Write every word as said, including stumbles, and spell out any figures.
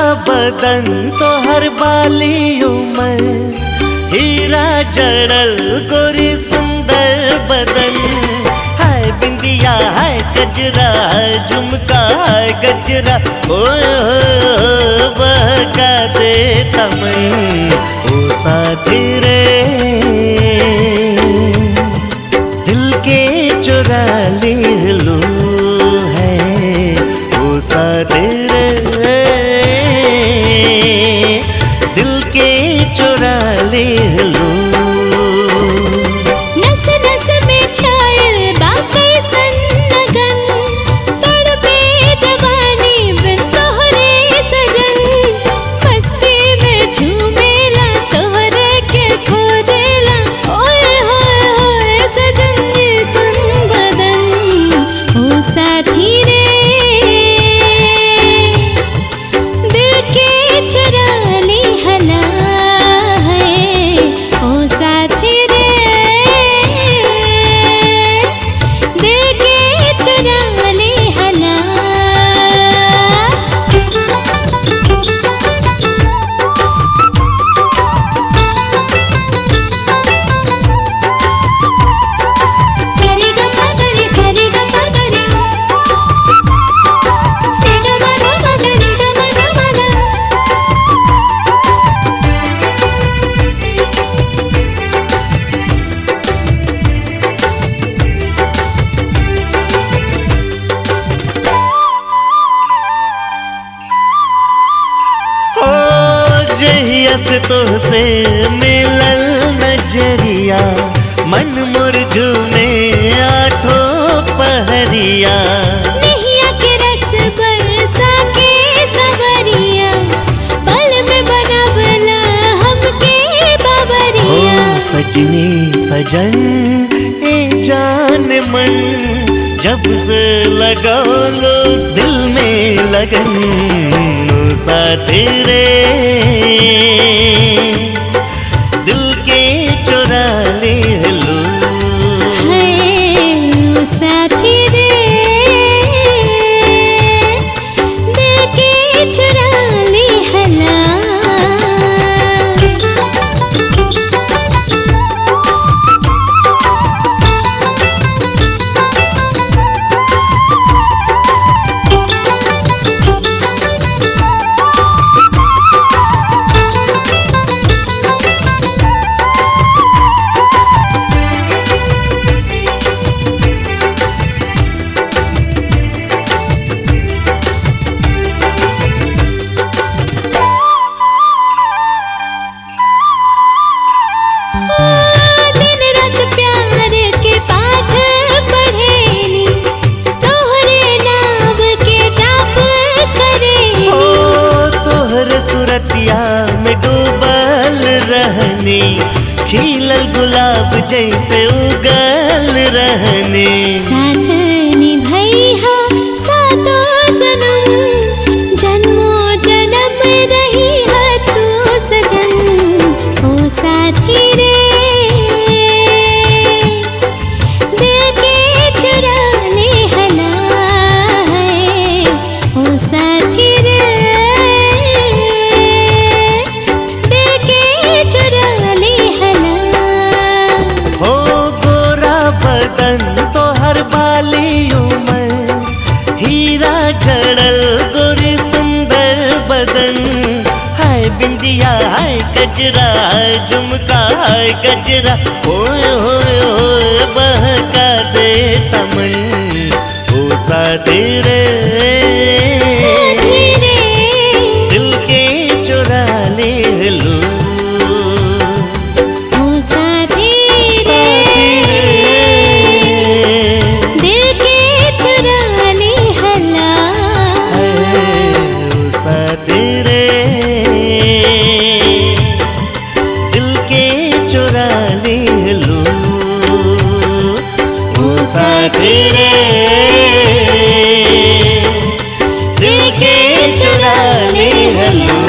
बदन तो हर बाली उमर, हीरा जड़ल गोरी सुंदर बदन। हाय बिंदिया हाय गजरा हाय झुमका हाय गजरा, ओ बहका दे तमन ओ साथी रे। दिल के चुरा ले लो है ओ साथी रे, दिल के चुरा ले लो। नस नस में छायल बाकी सन्नगन, तड़पे जवानी बिन तोहरे सजन। मस्ती में झूमेला तोहरे के खोजेला, ओए होए होए सजन ये तुम बदन ओ साथी रे। दिल के चुरा ले हला है ओ साथी रे, दिल के चुरा ले हला। सारे ग प ग रे सारे ग प ग रे, रे ग म ग म ग रे ग म ग म ग। हो जहिया से तोहसे मिलल नजरिया, मन मोर झूमे आठों पहरिया। नैया के रस बरसा के सवरिया, पल में बनवला हमके हो बाबरिया। सजनी सजन ए जान मन, जब से लगाओ लो दिल में लगन ओ साथी रे। दिल के चुरा ले लो है ओ साथी रे, दिल के चुरा ले हला। दिन रात प्यार के पाठ पढ़ेनी, तोहरे नाम के जाप करेनी। ओ तोहर सुरतिया में डूबल रहनी, खिलल गुलाब जैसे उगल रहनी। साथ निभैहा सातों जन्म, जन्मों जन्म रहिहा तू सजन ओ साथी रे। दिल के चुरा ले हला है ओ साथी रे, दिल के चुरा ले हला। हो गोरा बदन तो हर बाली उमर, हीरा जड़ल गोरी सुंदर बदन। हाय बिंदिया हाय गजरा हाय झुमका हाय गजरा, ओए होए होए बहका दे तमन ओ साथी रे। साथी रे, दिल के चुरा ले लो ओ साथी रे, दिल के चुरा ले हला। ओ साथी रे, दिल के चुरा ले लो ओ साथी रे, दिल के चुरा ले लो।